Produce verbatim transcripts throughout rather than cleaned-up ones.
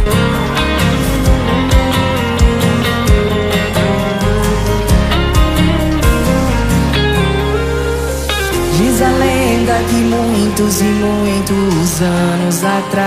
Diz a lenda que muitos e muitos anos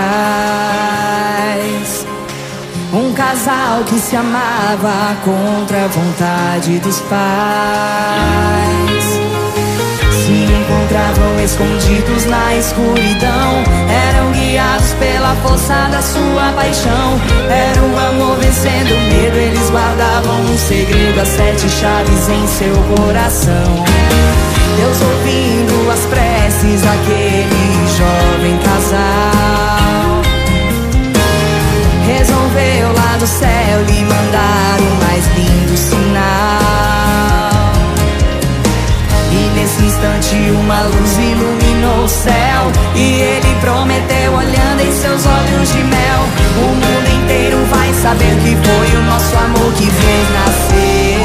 atrás, um casal que se amava contra a vontade dos pais se encontravam escondidos na escuridão. Eram guiados pela força da sua paixão. Era o amor vencendo o medo. Eles guardavam um segredo, as sete chaves em seu coração. Deus, ouvindo as preces daquele jovem casal, resolveu lá do céu lhe mandar o mais lindo sinal. E nesse instante uma luz iluminou o céu, e ele prometeu, olhando em seus olhos de mel: o mundo inteiro vai saber que foi o nosso amor que fez nascer.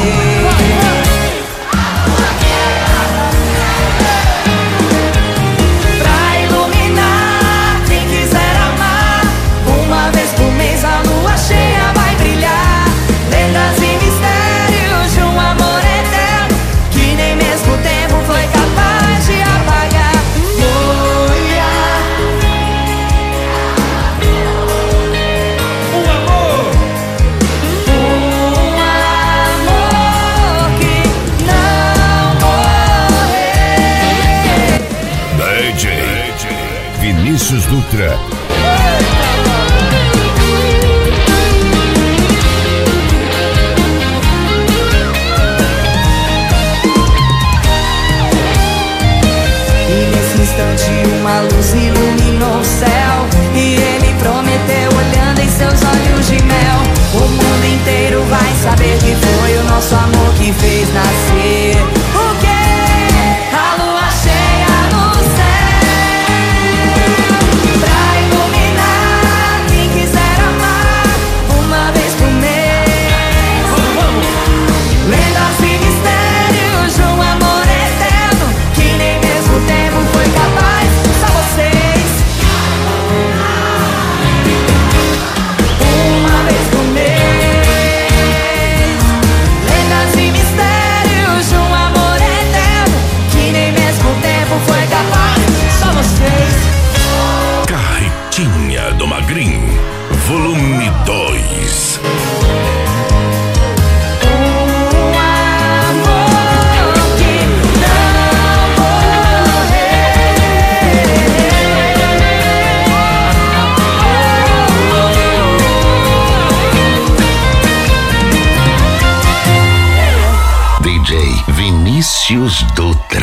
Vinícius Dutra. E nesse instante uma luz iluminou o céu, e ele prometeu, olhando em seus olhos de mel: o mundo inteiro vai saber que foi o nosso amor que fez nascer. O quê? A lua cheia no céu, pra iluminar quem quiser amar, uma vez por mês. Lendas e mistérios de um amor eterno, que nem mesmo o tempo foi capaz. Só vocês. Uma vez por mês. Lendas e mistérios de um amor eterno, que nem mesmo o tempo foi capaz. Só vocês. Carretinha do Magrinho, volume dois. Um amor que não D J Vinícius Dutra.